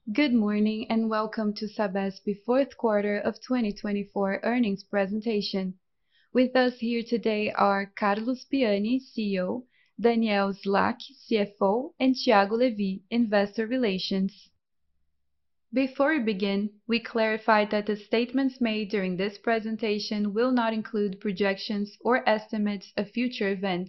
Good morning and welcome to Sabesp fourth quarter of 2024 earnings presentation. With us here today are Carlos Piani, CEO, Daniel Slack, CFO, and Thiago Levi, Investor Relations. Before we begin, we clarify that the statements made during this presentation will not include projections or estimates of future events.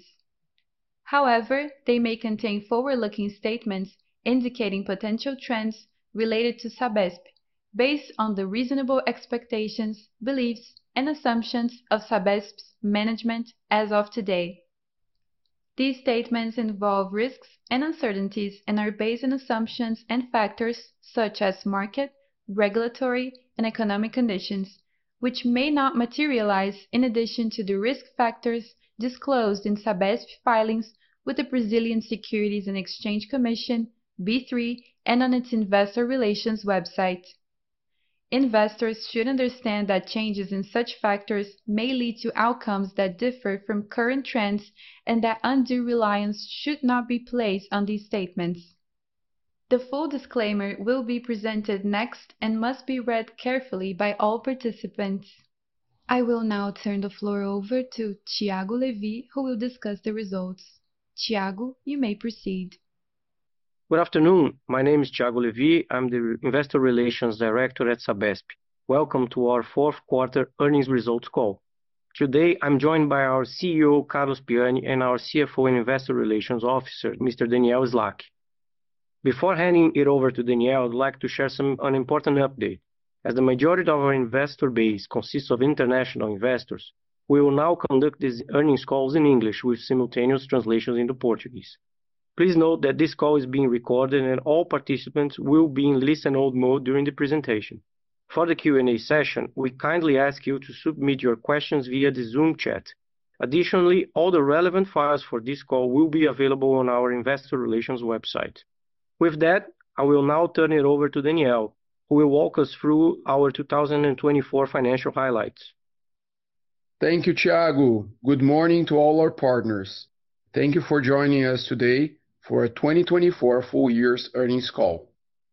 However, they may contain forward-looking statements indicating potential trends related to Sabesp, based on the reasonable expectations, beliefs, and assumptions of Sabesp's management as of today. These statements involve risks and uncertainties and are based on assumptions and factors such as market, regulatory, and economic conditions, which may not materialize in addition to the risk factors disclosed in Sabesp filings with the Brazilian Securities and Exchange Commission, B3, and on its investor relations website. Investors should understand that changes in such factors may lead to outcomes that differ from current trends and that undue reliance should not be placed on these statements. The full disclaimer will be presented next and must be read carefully by all participants. I will now turn the floor over to Thiago Levi, who will discuss the results. Thiago, you may proceed. Good afternoon. My name is Thiago Levi. I'm the Investor Relations Director at Sabesp. Welcome to our fourth quarter earnings results call. Today, I'm joined by our CEO, Carlos Piani, and our CFO and Investor Relations Officer, Mr. Daniel Slack. Before handing it over to Daniel, I'd like to share an important update. As the majority of our investor base consists of international investors, we will now conduct these earnings calls in English with simultaneous translations into Portuguese. Please note that this call is being recorded and all participants will be in listen-only mode during the presentation. For the Q&A session, we kindly ask you to submit your questions via the Zoom chat. Additionally, all the relevant files for this call will be available on our Investor Relations website. With that, I will now turn it over to Daniel, who will walk us through our 2024 financial highlights. Thank you, Thiago. Good morning to all our partners. Thank you for joining us today for a 2024 full year's earnings call.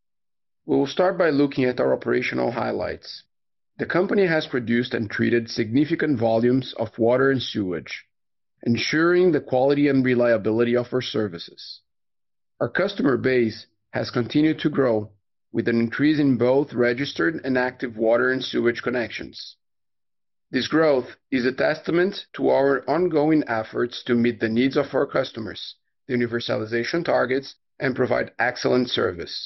We will start by looking at our operational highlights. The company has produced and treated significant volumes of water and sewage, ensuring the quality and reliability of our services. Our customer base has continued to grow, with an increase in both registered and active water and sewage connections. This growth is a testament to our ongoing efforts to meet the needs of our customers, the universalization targets, and provide excellent service.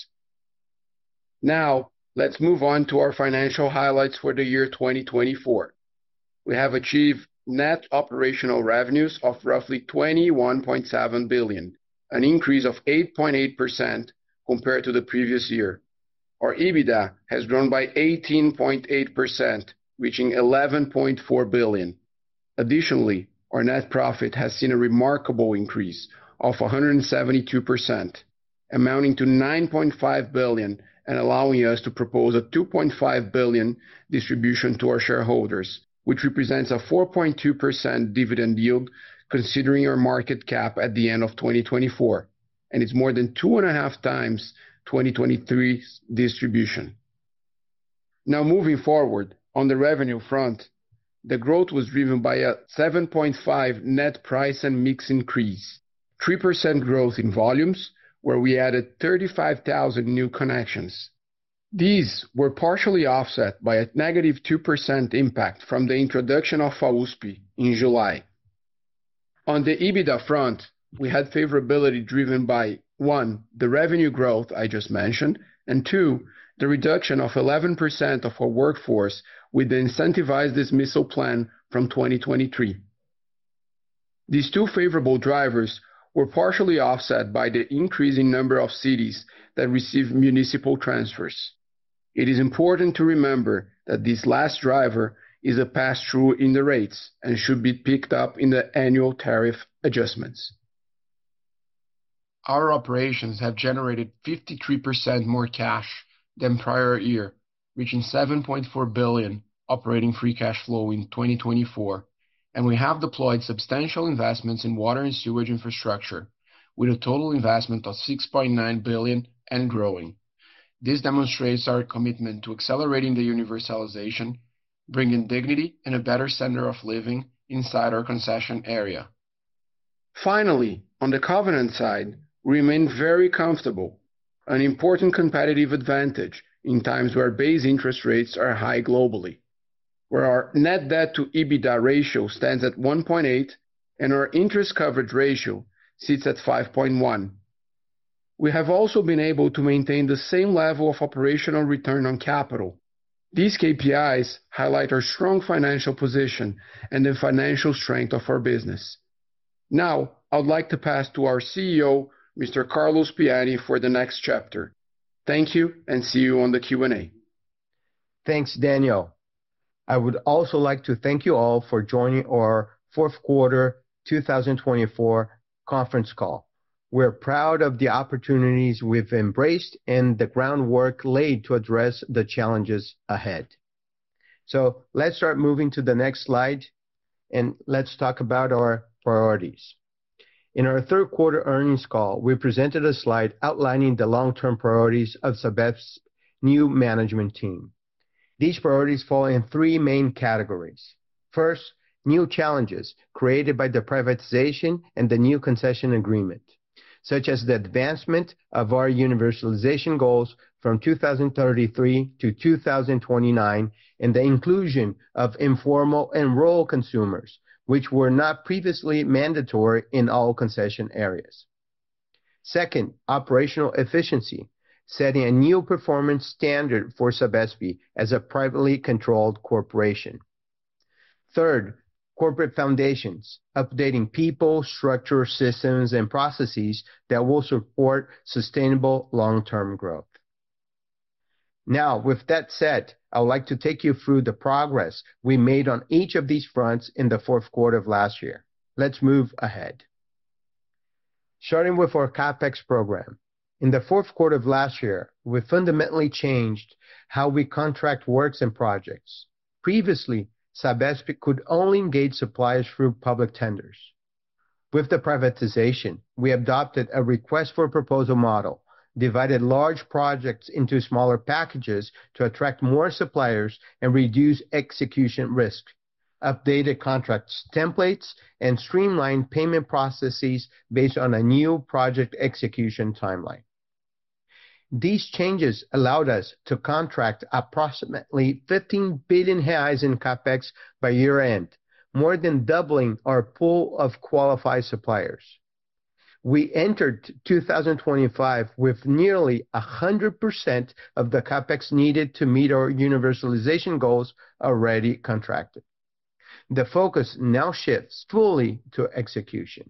Now, let's move on to our financial highlights for the year 2024. We have achieved net operational revenues of roughly 21.7 billion, an increase of 8.8% compared to the previous year. Our EBITDA has grown by 18.8%, reaching 11.4 billion. Additionally, our net profit has seen a remarkable increase of 172%, amounting to 9.5 billion and allowing us to propose a 2.5 billion distribution to our shareholders, which represents a 4.2% dividend yield considering our market cap at the end of 2024, and it's more than 2.5 times 2023's distribution. Now moving forward, on the revenue front, the growth was driven by a 7.5 net price and mix increase, 3% growth in volumes, where we added 35,000 new connections. These were partially offset by a negative 2% impact from the introduction of FAUSP in July. On the EBITDA front, we had favorability driven by 1. The revenue growth I just mentioned, and 2. The reduction of 11% of our workforce with the incentivized dismissal plan from 2023. These two favorable drivers were partially offset by the increasing number of cities that receive municipal transfers. It is important to remember that this last driver is a pass-through in the rates and should be picked up in the annual tariff adjustments. Our operations have generated 53% more cash than prior year, reaching 7.4 billion operating free cash flow in 2024, and we have deployed substantial investments in water and sewage infrastructure, with a total investment of 6.9 billion and growing. This demonstrates our commitment to accelerating the universalization, bringing dignity and a better standard of living inside our concession area. Finally, on the covenant side, we remain very comfortable, an important competitive advantage in times where base interest rates are high globally, where our net debt to EBITDA ratio stands at 1.8 and our interest coverage ratio sits at 5.1. We have also been able to maintain the same level of operational return on capital. These KPIs highlight our strong financial position and the financial strength of our business. Now, I would like to pass to our CEO, Mr. Carlos Piani, for the next chapter. Thank you, and see you on the Q&A. Thanks, Daniel. I would also like to thank you all for joining our fourth quarter 2024 conference call. We're proud of the opportunities we've embraced and the groundwork laid to address the challenges ahead. So let's start moving to the next slide, and let's talk about our priorities. In our third quarter earnings call, we presented a slide outlining the long-term priorities of Sabes's new management team. These priorities fall in three main categories. First, new challenges created by the privatization and the new concession agreement, such as the advancement of our universalization goals from 2033 to 2029 and the inclusion of informal and rural consumers, which were not previously mandatory in all concession areas. Second, operational efficiency, setting a new performance standard for Sabesp as a privately controlled corporation. Third, corporate foundations, updating people, structure, systems, and processes that will support sustainable long-term growth. Now, with that said, I would like to take you through the progress we made on each of these fronts in the fourth quarter of last year. Let's move ahead. Starting with our CapEx program. In the fourth quarter of last year, we fundamentally changed how we contract works and projects. Previously, Sabesp could only engage suppliers through public tenders. With the privatization, we adopted a request for proposal model, divided large projects into smaller packages to attract more suppliers and reduce execution risk, updated contract templates, and streamlined payment processes based on a new project execution timeline. These changes allowed us to contract approximately 15 billion reais in CapEx by year-end, more than doubling our pool of qualified suppliers. We entered 2025 with nearly 100% of the CapEx needed to meet our universalization goals already contracted. The focus now shifts fully to execution.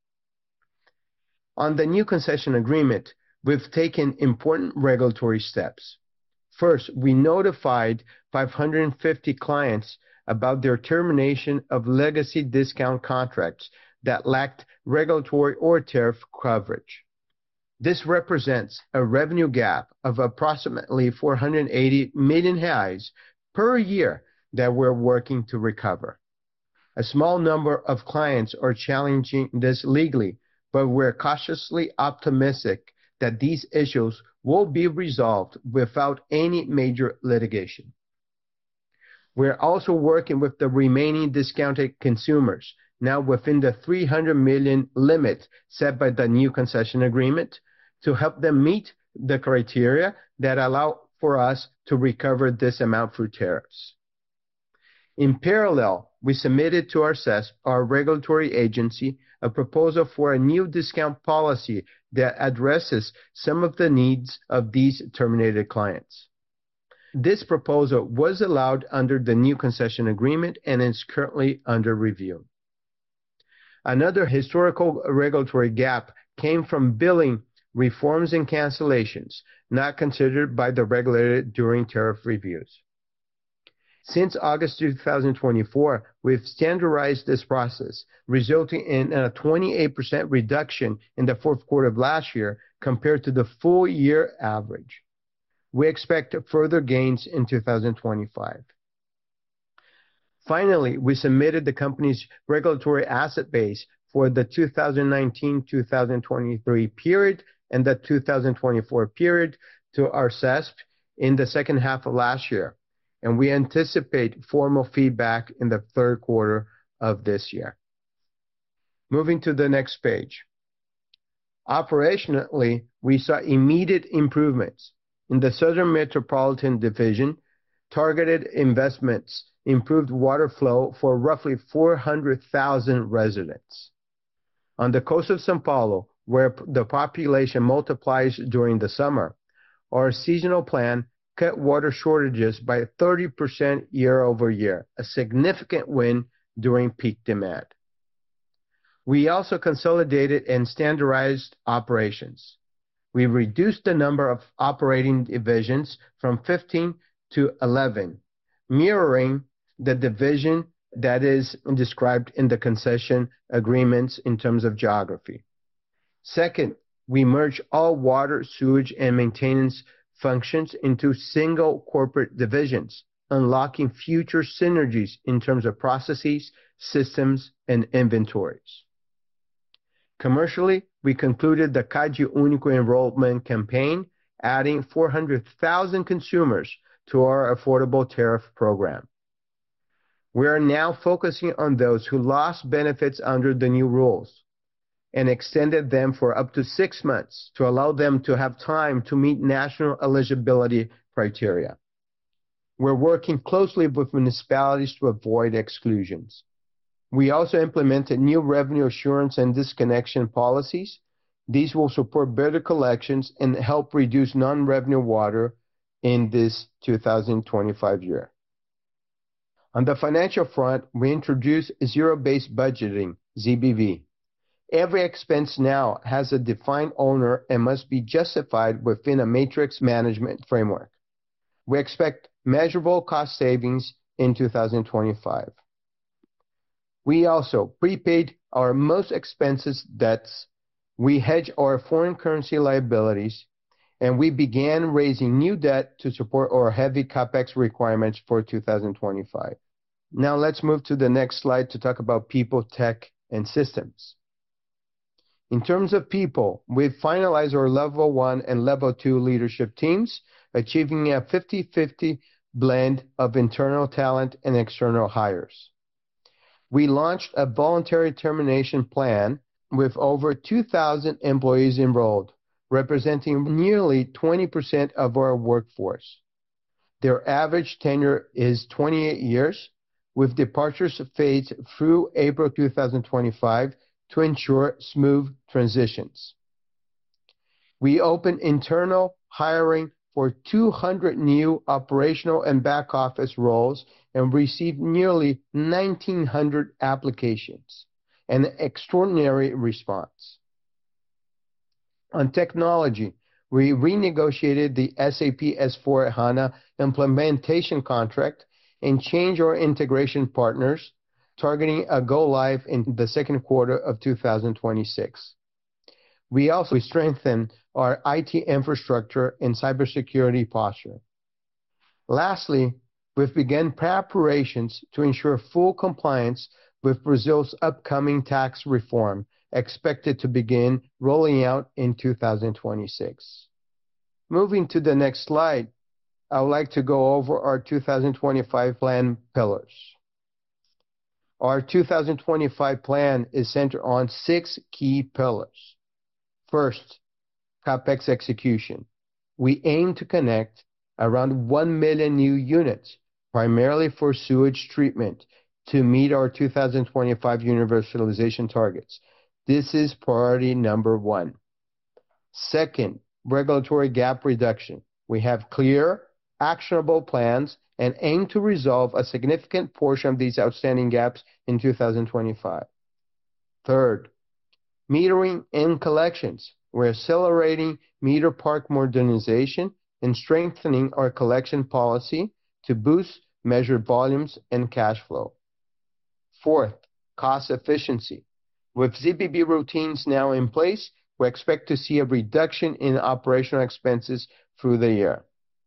On the new concession agreement, we've taken important regulatory steps. First, we notified 550 clients about their termination of legacy discount contracts that lacked regulatory or tariff coverage. This represents a revenue gap of approximately 480 million reais per year that we're working to recover. A small number of clients are challenging this legally, but we're cautiously optimistic that these issues will be resolved without any major litigation. We're also working with the remaining discounted consumers, now within the 300 million limit set by the new concession agreement, to help them meet the criteria that allow for us to recover this amount through tariffs. In parallel, we submitted to our regulatory agency a proposal for a new discount policy that addresses some of the needs of these terminated clients. This proposal was allowed under the new concession agreement and is currently under review. Another historical regulatory gap came from billing reforms and cancellations, not considered by the regulator during tariff reviews. Since August 2024, we've standardized this process, resulting in a 28% reduction in the fourth quarter of last year compared to the full year average. We expect further gains in 2025. Finally, we submitted the company's regulatory asset base for the 2019-2023 period and the 2024 period to our CESP in the second half of last year, and we anticipate formal feedback in the third quarter of this year. Moving to the next page. Operationally, we saw immediate improvements. In the Southern Metropolitan Division, targeted investments improved water flow for roughly 400,000 residents. On the coast of São Paulo, where the population multiplies during the summer, our seasonal plan cut water shortages by 30% year over year, a significant win during peak demand. We also consolidated and standardized operations. We reduced the number of operating divisions from 15 to 11, mirroring the division that is described in the concession agreements in terms of geography. Second, we merged all water, sewage, and maintenance functions into single corporate divisions, unlocking future synergies in terms of processes, systems, and inventories. Commercially, we concluded the Cadê Único enrollment campaign, adding 400,000 consumers to our affordable tariff program. We are now focusing on those who lost benefits under the new rules and extended them for up to 6 months to allow them to have time to meet national eligibility criteria. We're working closely with municipalities to avoid exclusions. We also implemented new revenue assurance and disconnection policies. These will support better collections and help reduce non-revenue water in this 2025 year. On the financial front, we introduced zero-based budgeting, ZBB. Every expense now has a defined owner and must be justified within a matrix management framework. We expect measurable cost savings in 2025. We also prepaid our most expensive debts, we hedge our foreign currency liabilities, and we began raising new debt to support our heavy CapEx requirements for 2025. Now let's move to the next slide to talk about people, tech, and systems. In terms of people, we've finalized our level 1 and level 2 leadership teams, achieving a 50-50 blend of internal talent and external hires. We launched a voluntary termination plan with over 2,000 employees enrolled, representing nearly 20% of our workforce. Their average tenure is 28 years, with departures phased through April 2025 to ensure smooth transitions. We opened internal hiring for 200 new operational and back office roles and received nearly 1,900 applications, an extraordinary response. On technology, we renegotiated the SAP S/4HANA implementation contract and changed our integration partners, targeting a go-live in the second quarter of 2026. We also strengthened our IT infrastructure and cybersecurity posture. Lastly, we've begun preparations to ensure full compliance with Brazil's upcoming tax reform, expected to begin rolling out in 2026. Moving to the next slide, I would like to go over our 2025 plan pillars. Our 2025 plan is centered on 6 key pillars. First, CapEx execution. We aim to connect around 1 million new units, primarily for sewage treatment, to meet our 2025 universalization targets. This is priority number 1. Second, regulatory gap reduction. We have clear, actionable plans and aim to resolve a significant portion of these outstanding gaps in 2025. Third, metering and collections. We're accelerating meter park modernization and strengthening our collection policy to boost measured volumes and cash flow. Fourth, cost efficiency. With ZBB routines now in place, we expect to see a reduction in operational expenses through the year.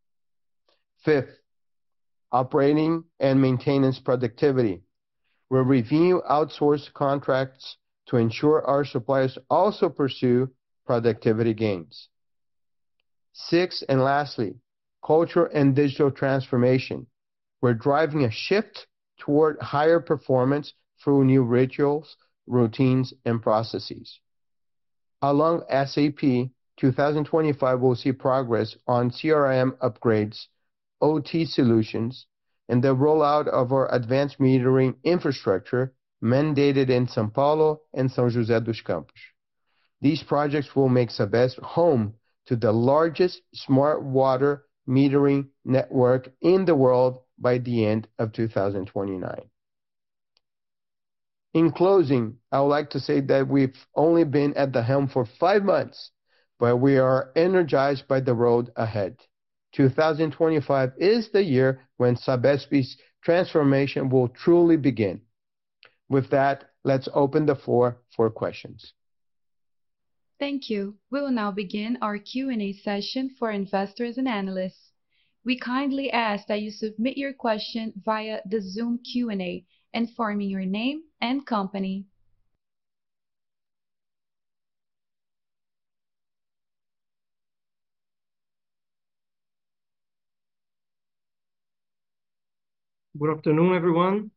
Fifth, operating and maintenance productivity. We'll review outsourced contracts to ensure our suppliers also pursue productivity gains. Six, and lastly, culture and digital transformation. We're driving a shift toward higher performance through new rituals, routines, and processes. Along SAP, 2025 will see progress on CRM upgrades, OT solutions, and the rollout of our advanced metering infrastructure mandated in São Paulo and São José dos Campos. These projects will make Sabesp home to the largest smart water metering network in the world by the end of 2029. In closing, I would like to say that we've only been at the helm for 5 months, but we are energized by the road ahead. 2025 is the year when Sabesp's transformation will truly begin. With that, let's open the floor for questions. Thank you. We will now begin our Q&A session for investors and analysts. We kindly ask that you submit your question via the Zoom Q&A, informing your name and company. Good afternoon, everyone.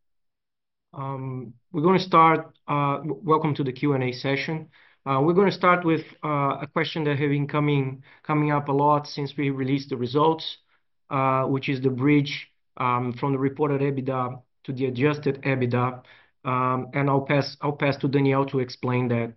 We're going to start. Welcome to the Q&A session. We're going to start with a question that has been coming up a lot since we released the results, which is the bridge from the reported EBITDA to the adjusted EBITDA. And I'll pass to Daniel to explain that.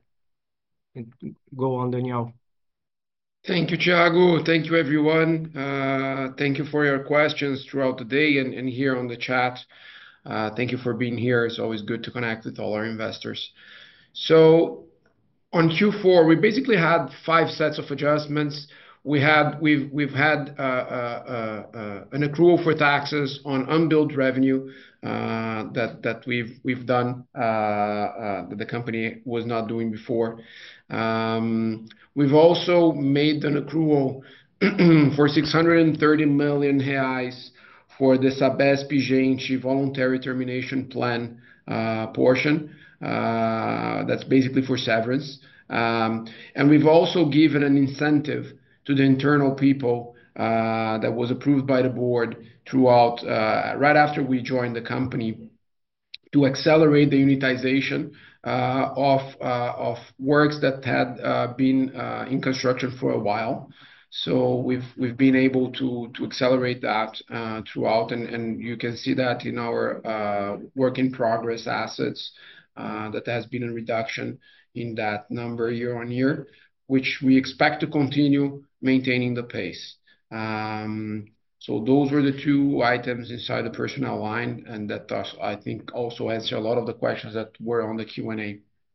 Go on, Daniel. Thank you, Thiago. Thank you, everyone. Thank you for your questions throughout the day and here on the chat. Thank you for being here. It's always good to connect with all our investors. So on Q4, we basically had 5 sets of adjustments. We've had an accrual for taxes on unbilled revenue that we've done that the company was not doing before. We've also made an accrual for 630 million reais for the Sabesp Gente voluntary termination plan portion. That's basically for severance. And we've also given an incentive to the internal people that was approved by the board throughout right after we joined the company to accelerate the unitization of works that had been in construction for a while. So we've been able to accelerate that throughout, and you can see that in our work in progress assets that has been a reduction in that number year on year, which we expect to continue maintaining the pace. So those were the 2 items inside the personnel line, and that does, I think, also answer a lot of the questions that were on the Q&A.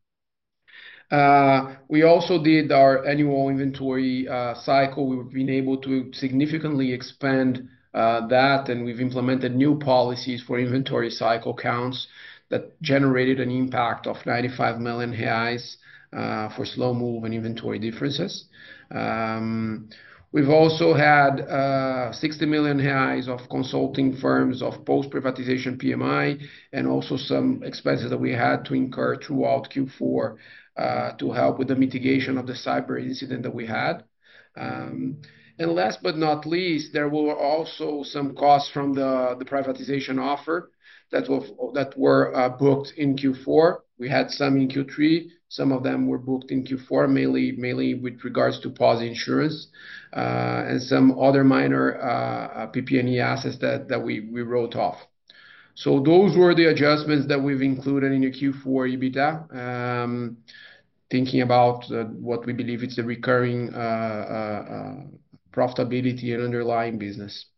We also did our annual inventory cycle. We've been able to significantly expand that, and we've implemented new policies for inventory cycle counts that generated an impact of 95 million reais for slow move and inventory differences. We've also had 60 million reais of consulting firms of post-privatization PMI, and also some expenses that we had to incur throughout Q4 to help with the mitigation of the cyber incident that we had. And last but not least, there were also some costs from the privatization offer that were booked in Q4. We had some in Q3. Some of them were booked in Q4, mainly with regards to POS insurance, and some other minor PP&E assets that we wrote off. So those were the adjustments that we've included in the Q4 EBITDA, thinking about what we believe is the recurring profitability and underlying business.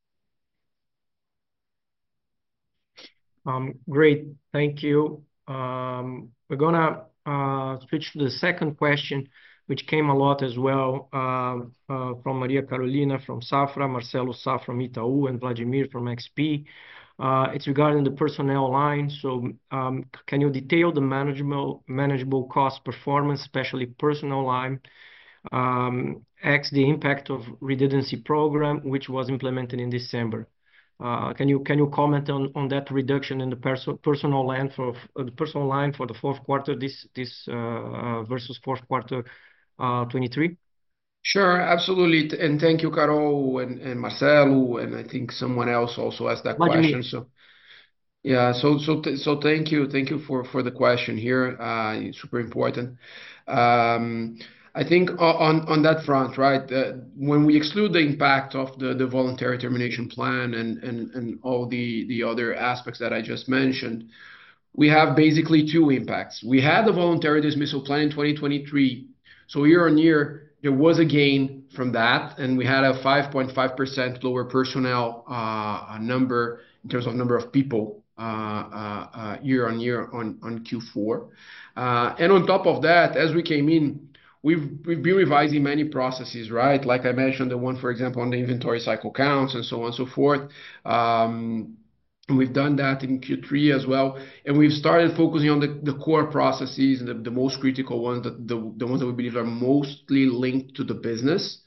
Great, thank you. We're gonna switch to the second question, which came a lot as well from Maria Carolina from Safra, Marcelo Sá from Itaú, and Vladimir from XP. It's regarding the personnel line. So can you detail the manageable cost performance, especially personnel line, X the impact of redundancy program, which was implemented in December? Can you comment on that reduction in the personnel line for the fourth quarter this versus fourth quarter 23? Sure, absolutely. And thank you, Carol and Marcelo, and I think someone else also asked that Vladimir. question. So yeah, so thank you for the question here. It's super important. Um, I think on that front, right? When we exclude the impact of the voluntary termination plan and all the other aspects that I just mentioned, we have basically two impacts. We had the voluntary dismissal plan in 2023. So year on year, there was a gain from that, and we had a 5.5% lower personnel number in terms of number of people year on year on Q4. And on top of that, as we came in, we've been revising many processes, right? Like I mentioned, the one, for example, on the inventory cycle counts and so on and so forth. And we've done that in Q3 as well. And we've started focusing on the core processes and the most critical ones, the ones that we believe are mostly linked to the business.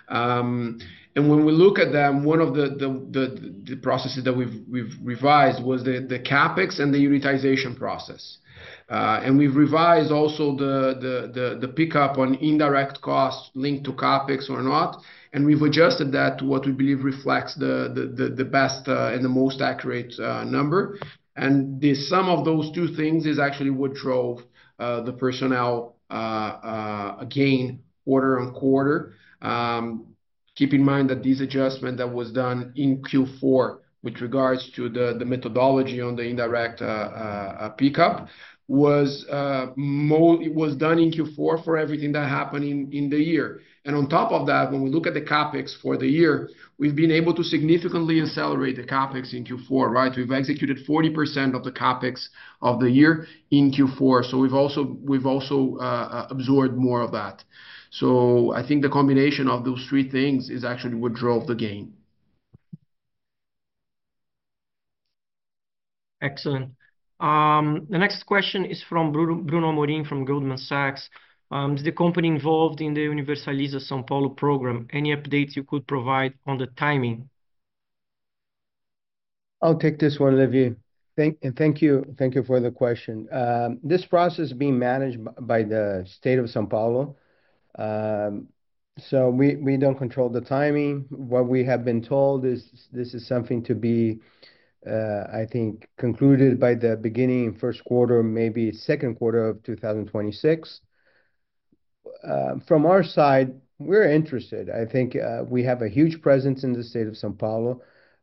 And when we look at them, one of the processes that we've revised was the CapEx and the unitization process. And we've revised also the pickup on indirect costs linked to CapEx or not, and we've adjusted that to what we believe reflects the best and the most accurate number. And the sum of those two things is actually what drove the personnel gain quarter on quarter. Keep in mind that this adjustment that was done in Q4 with regards to the methodology on the indirect pickup was done in Q4 for everything that happened in the year. And on top of that, when we look at the CapEx for the year, we've been able to significantly accelerate the CapEx in Q4, right? We've executed 40% of the CapEx of the year in Q4. So we've also absorbed more of that. So I think the combination of those three things is actually what drove the gain. Excellent. The next question is from Bruno Amorim from Goldman Sachs. Is the company involved in the Universaliza São Paulo program? Any updates you could provide on the timing? I'll take this one, Olivier. Thank you for the question. This process is being managed by the state of São Paulo. So we don't control the timing. What we have been told is this is something to be, I think, concluded by the beginning first quarter, maybe second quarter of 2026. From our side, we're interested. I think we have a huge presence in the state of São Paulo.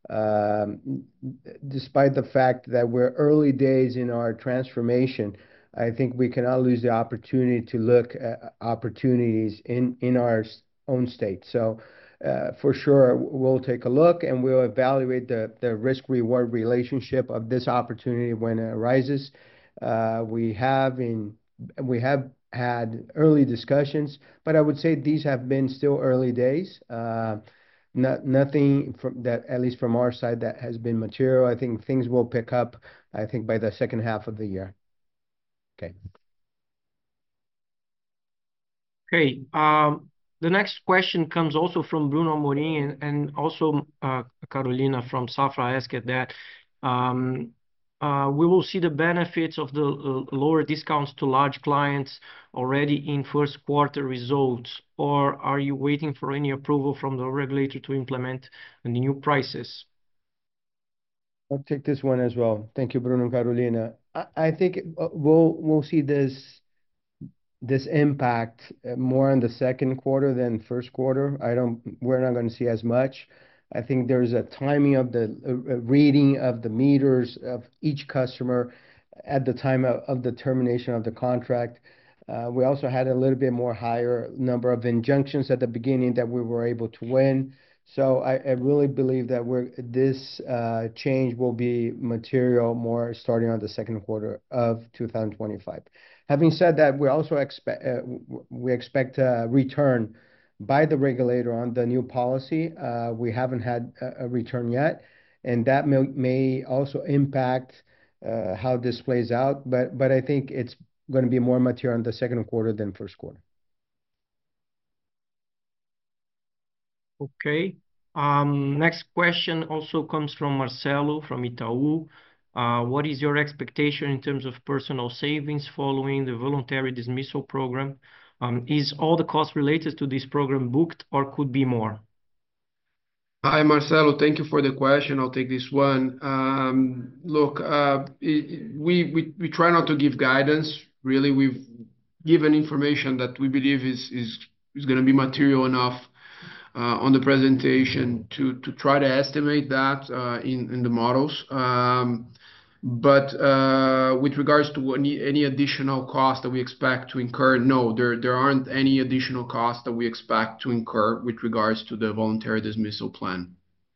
Despite the fact that we're early days in our transformation, I think we cannot lose the opportunity to look at opportunities in our own state. So for sure, we'll take a look and we'll evaluate the risk-reward relationship of this opportunity when it arises. We have had early discussions, but I would say these have been still early days. Nothing from that, at least from our side, that has been material. I think things will pick up, I think, by the second half of the year. Okay. Okay. The next question comes also from Bruno Amorim and also Carolina from Safra asked that we will see the benefits of the lower discounts to large clients already in first quarter results, or are you waiting for any approval from the regulator to implement the new prices? I'll take this one as well. Thank you, Bruno and Carolina. I think we'll see this impact more in the second quarter than first quarter. We're not going to see as much. I think there's a timing of the reading of the meters of each customer at the time of the termination of the contract. We also had a little bit more higher number of injunctions at the beginning that we were able to win. So I really believe that this change will be material more starting on the second quarter of 2025. Having said that, we also expect a return by the regulator on the new policy. We haven't had a return yet, and that may also impact how this plays out. But I think it's going to be more material in the second quarter than first quarter. Okay. Next question also comes from Marcelo from Itaú. What is your expectation in terms of personal savings following the voluntary dismissal program? Is all the costs related to this program booked or could be more? Hi, Marcelo. Thank you for the question. I'll take this one. Look, we try not to give guidance. Really, we've given information that we believe is going to be material enough on the presentation to try to estimate that in the models. But with regards to any additional cost that we expect to incur, no, there aren't any additional costs that we expect to incur with regards to the voluntary dismissal plan.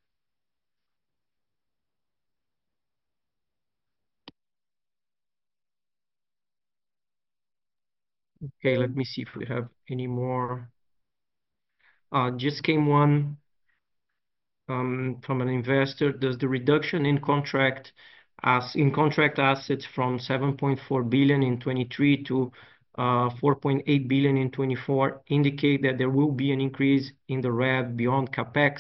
Okay, let me see if we have any more. Just came one from an investor. Does the reduction in contract assets from 7.4 billion in 23 to 4.8 billion in 24 indicate that there will be an increase in the RAB beyond CapEx?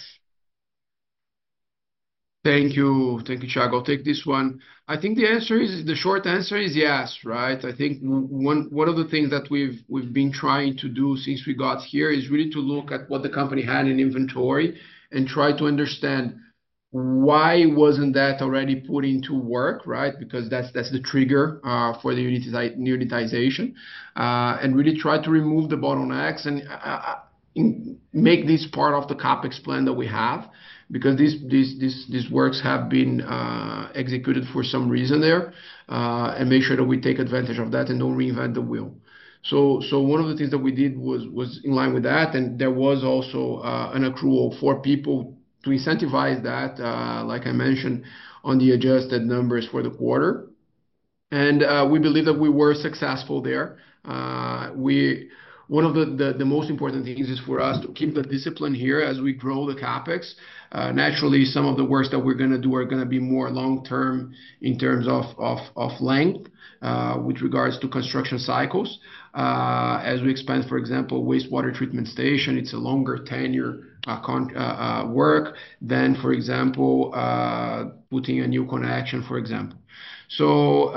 Thank you, Thiago. I'll take this one. I think the short answer is yes, right? I think one of the things that we've been trying to do since we got here is really to look at what the company had in inventory and try to understand why wasn't that already put into work, right? Because that's the trigger for the unitization, and really try to remove the bottlenecks and make this part of the CapEx plan that we have, because these works have been executed for some reason there, and make sure that we take advantage of that and don't reinvent the wheel. So one of the things that we did was in line with that, and there was also an accrual for people to incentivize that, like I mentioned, on the adjusted numbers for the quarter. And we believe that we were successful there. One of the most important things is for us to keep the discipline here as we grow the CapEx. Naturally, some of the works that we're going to do are going to be more long-term in terms of length with regards to construction cycles. As we expand, for example, wastewater treatment station, it's a longer tenure work than, for example, putting a new connection, for example. So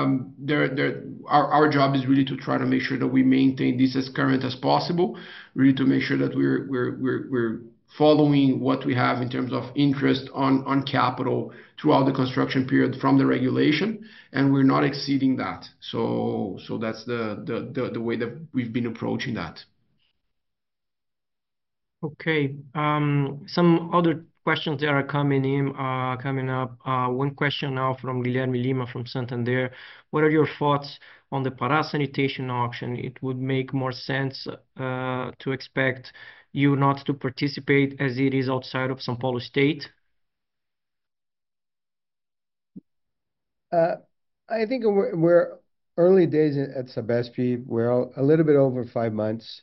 our job is really to try to make sure that we maintain this as current as possible, really to make sure that we're following what we have in terms of interest on capital throughout the construction period from the regulation, and we're not exceeding that. So that's the way that we've been approaching that. Okay. Some other questions that are coming up. One question now from Guilherme Lima from Santander. What are your thoughts on the Pará sanitation auction? It would make more sense to expect you not to participate as it is outside of São Paulo state. I think we're early days at Sabesp. We're a little bit over 5 months.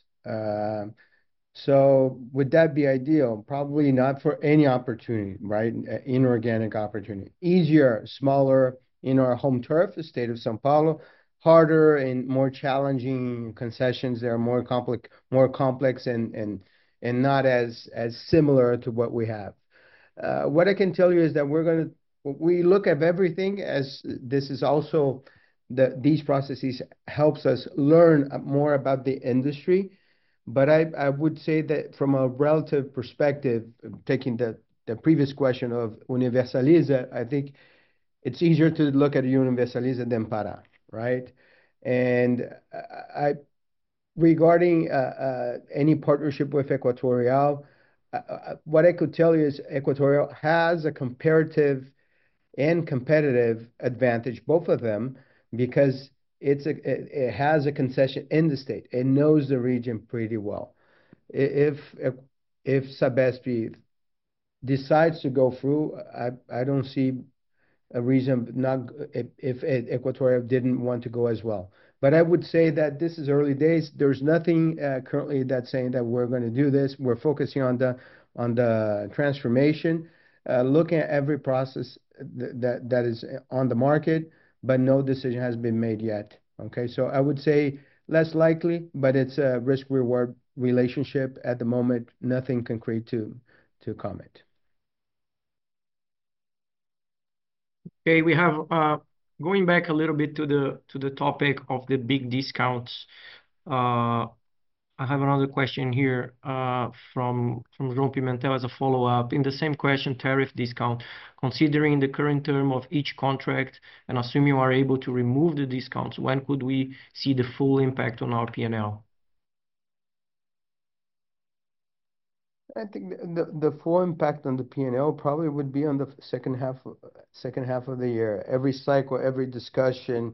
So would that be ideal? Probably not for any opportunity, right? Inorganic opportunity. Easier, smaller in our home turf, the state of São Paulo. Harder and more challenging concessions. They are more complex and not as similar to what we have. What I can tell you is that we look at everything as this is also these processes helps us learn more about the industry. But I would say that from a relative perspective, taking the previous question of Universaliza, I think it's easier to look at Universaliza than Pará, right? And regarding any partnership with Equatorial, what I could tell you is Equatorial has a comparative and competitive advantage, both of them, because it has a concession in the state. It knows the region pretty well. If Sabesp decides to go through, I don't see a reason not if Equatorial didn't want to go as well. But I would say that this is early days. There's nothing currently that's saying that we're going to do this. We're focusing on the transformation, looking at every process that is on the market, but no decision has been made yet. Okay, so I would say less likely, but it's a risk-reward relationship at the moment. Nothing concrete to comment. Okay, we have going back a little bit to the topic of the big discounts I have another question here from João Pimentel as a follow-up. In the same question, tariff discount. Considering the current term of each contract and assuming you are able to remove the discounts, when could we see the full impact on our P&L? I think the full impact on the P&L probably would be on the second half of the year. Every cycle, every discussion,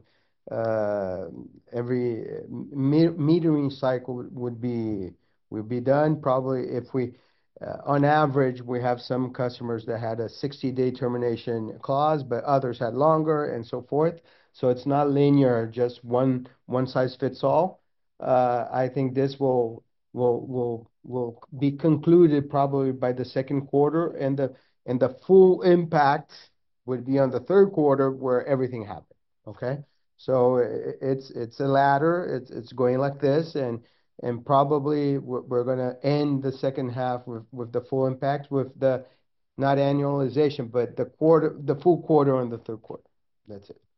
every metering cycle would be done. Probably if we, on average, we have some customers that had a 60-day termination clause, but others had longer and so forth. So it's not linear, just one size fits all. I think this will be concluded probably by the second quarter, and the full impact would be on the third quarter where everything happened. Okay, so it's a ladder. It's going like this, and probably we're gonna end the second half with the full impact, with the not annualization, but the full quarter on the third quarter. That's it.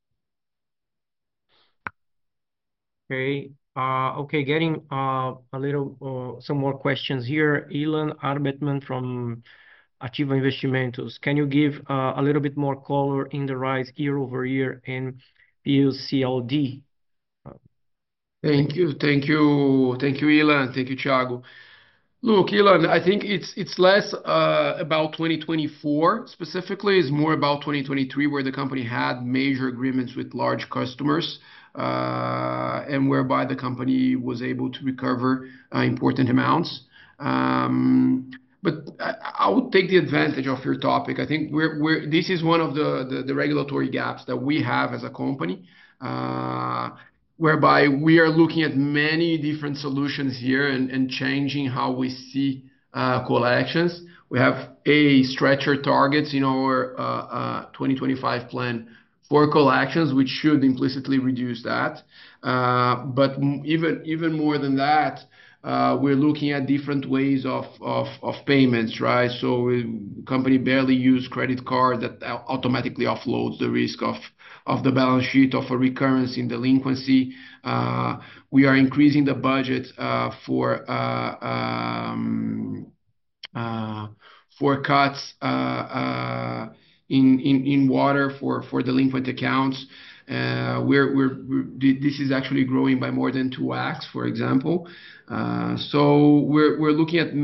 Okay. Okay, getting a little some more questions here. Ilan Arbetman from Ativa Investimentos. Can you give a little bit more color in the rise year-over-year in PLCLD? Thank you, Ilan. Thank you, Thiago. Look, Ilan, I think it's less about 2024 specifically. It's more about 2023, where the company had major agreements with large customers, and whereby the company was able to recover important amounts. But I would take the advantage of your topic. I think this is one of the regulatory gaps that we have as a company, whereby we are looking at many different solutions here and changing how we see collections. We have stretcher targets in our 2025 plan for collections, which should implicitly reduce that. But even more than that, we're looking at different ways of payments, right? So company barely use credit card that automatically offloads the risk of the balance sheet of a recurrence in delinquency. We are increasing the budget for cuts in water for delinquent accounts. This is actually growing by more than 2x, for example. So we're looking at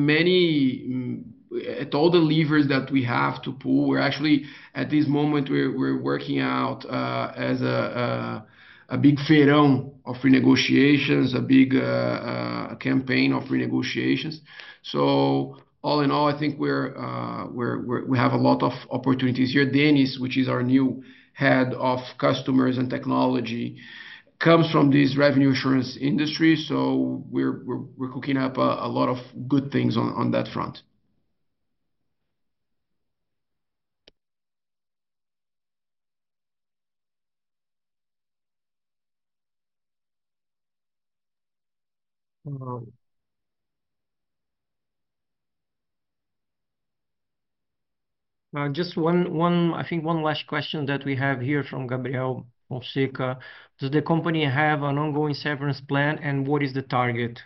all the levers that we have to pull. We're actually, at this moment, we're working out as a big feirão of renegotiations, a big campaign of renegotiations. So all in all, I think we have a lot of opportunities here. Dennis, which is our new head of customers and technology, comes from this revenue assurance industry. So we're cooking up a lot of good things on that front. Just one, I think one last question that we have here from Gabriel Fonseca. Does the company have an ongoing severance plan, and what is the target?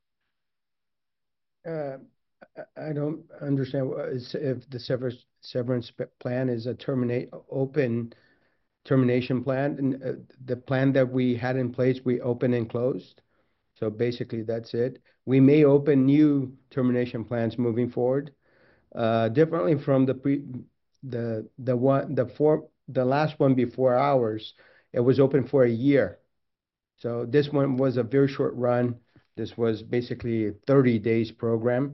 I don't understand if the severance plan is a open termination plan. And the plan that we had in place, we opened and closed. So basically, that's it. We may open new termination plans moving forward, differently from the last one before ours. It was open for a year. So this one was a very short run. This was basically a 30 days program.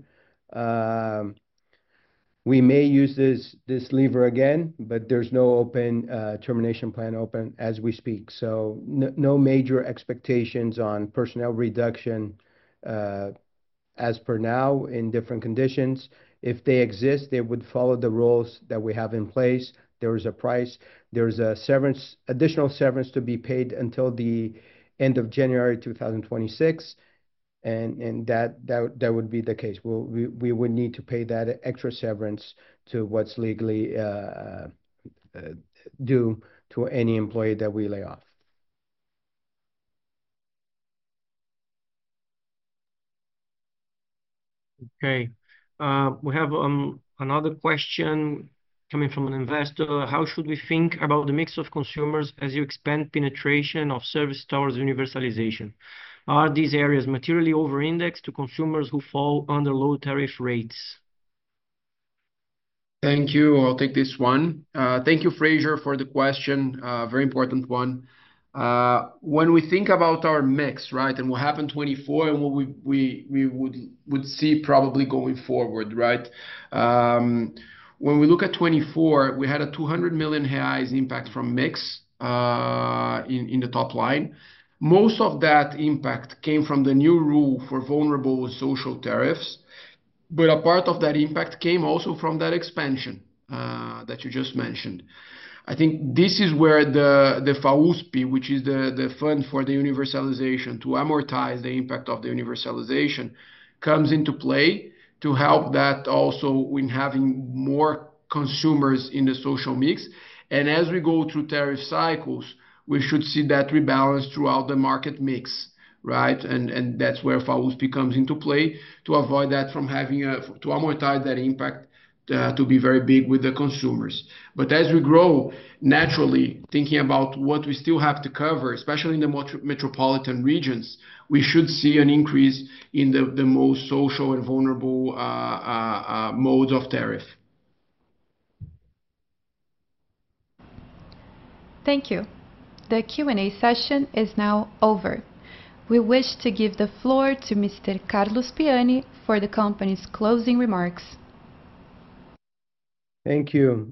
We may use this lever again, but there's no open termination plan open as we speak. So no major expectations on personnel reduction as per now in different conditions. If they exist, they would follow the rules that we have in place. There is a price. There's a additional severance to be paid until the end of January 2026. And that would be the case. We would need to pay that extra severance to what's legally due to any employee that we lay off. Okay. We have another question coming from an investor. How should we think about the mix of consumers as you expand penetration of service towards universalization? Are these areas materially over-indexed to consumers who fall under low tariff rates? Thank you. I'll take this one. Thank you, Fraser, for the question. Very important one. When we think about our mix, right, and what happened 24 and what we would see probably going forward, right? When we look at 24, we had a 200 million reais impact from mix in the top line. Most of that impact came from the new rule for vulnerable social tariffs, but a part of that impact came also from that expansion that you just mentioned. I think this is where the FAUSP, which is the fund for the universalization, to amortize the impact of the universalization, comes into play to help that also in having more consumers in the social mix. And as we go through tariff cycles, we should see that rebalance throughout the market mix, right? And that's where FAUSP comes into play to avoid that from having to amortize that impact to be very big with the consumers. But as we grow, naturally, thinking about what we still have to cover, especially in the metropolitan regions, we should see an increase in the most social and vulnerable modes of tariff. Thank you. The Q&A session is now over. We wish to give the floor to Mr. Carlos Piani for the company's closing remarks. Thank you.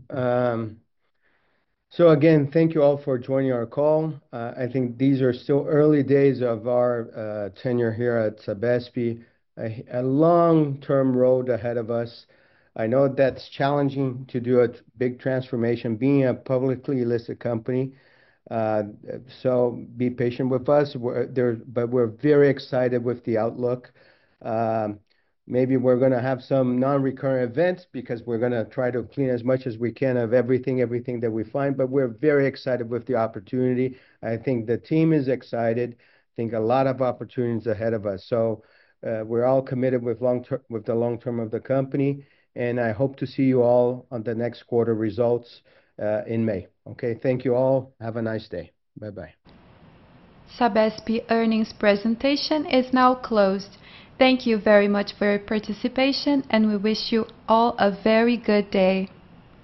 So again, thank you all for joining our call. I think these are still early days of our tenure here at Sabesp, a long-term road ahead of us. I know that's challenging to do a big transformation, being a publicly listed company. So be patient with us. But we're very excited with the outlook. Maybe we're going to have some non-recurrent events because we're going to try to clean as much as we can of everything that we find. But we're very excited with the opportunity. I think the team is excited. I think a lot of opportunities ahead of us. So we're all committed with the long term of the company. And I hope to see you all on the next quarter results in May. Okay, thank you all. Have a nice day. Bye-bye. Sabesp earnings presentation is now closed. Thank you very much for your participation, and we wish you all a very good day.